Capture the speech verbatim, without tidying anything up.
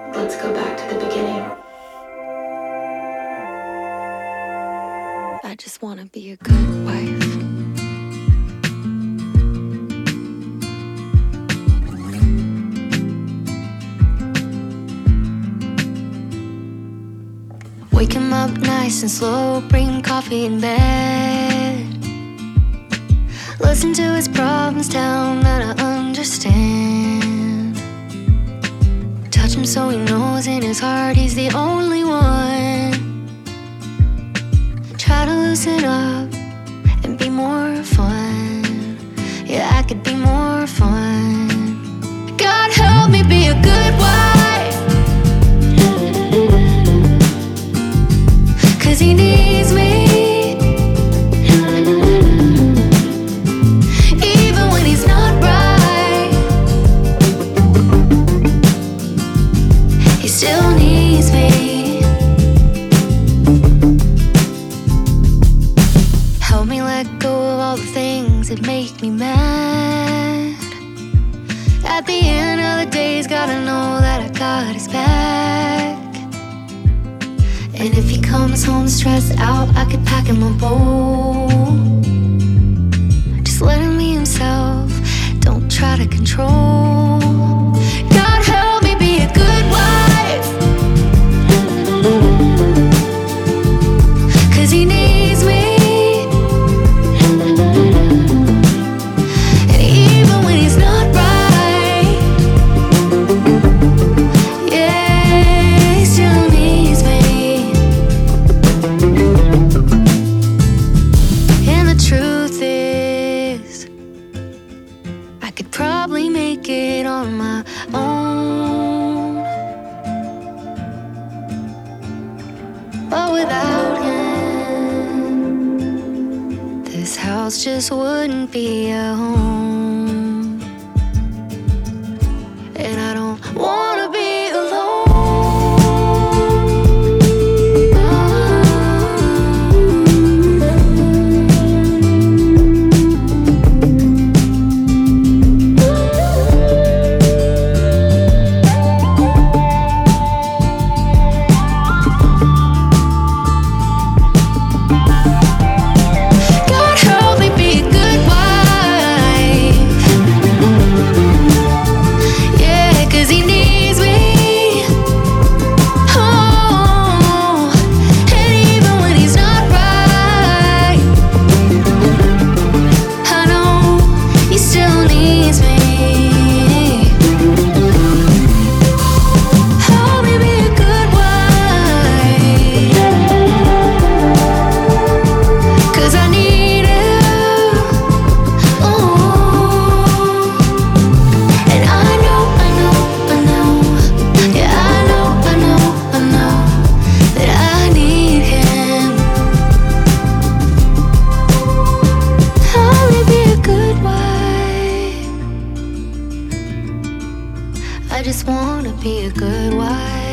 Let's go back to the beginning. I just wanna be a good wife. Wake him up nice and slow, bring coffee in bed. Listen to his problems, tell him that I understand. Touch him so he knows in his heart he's the only one. Try to loosen up and be more fun. Yeah, I could be more fun. God help me be a good wife, 'cause he needs me. Even when he's not right, he still needs me. Help me let go of all the things that make me mad. At the end of the day, he's gotta know that I got his back. And if he comes home stressed out, I could pack him a bowl. Just let him be himself, don't try to control. God help me be a good wife, 'cause he needs me. And even when he's not right, yeah, he still needs me. And the truth is, I could probably make it on my own, but without him, this house just wouldn't be a home. And I don't wanna be alone. God help me be a good wife, yeah, 'cause he needs me. Oh, and even when he's not right, I know he still needs me. Help me be a good wife, 'cause I need him. Oh, and I know, I know, I know, yeah, I know, I know, I know that I need him. Help me be a good wife, I just wanna be a good wife.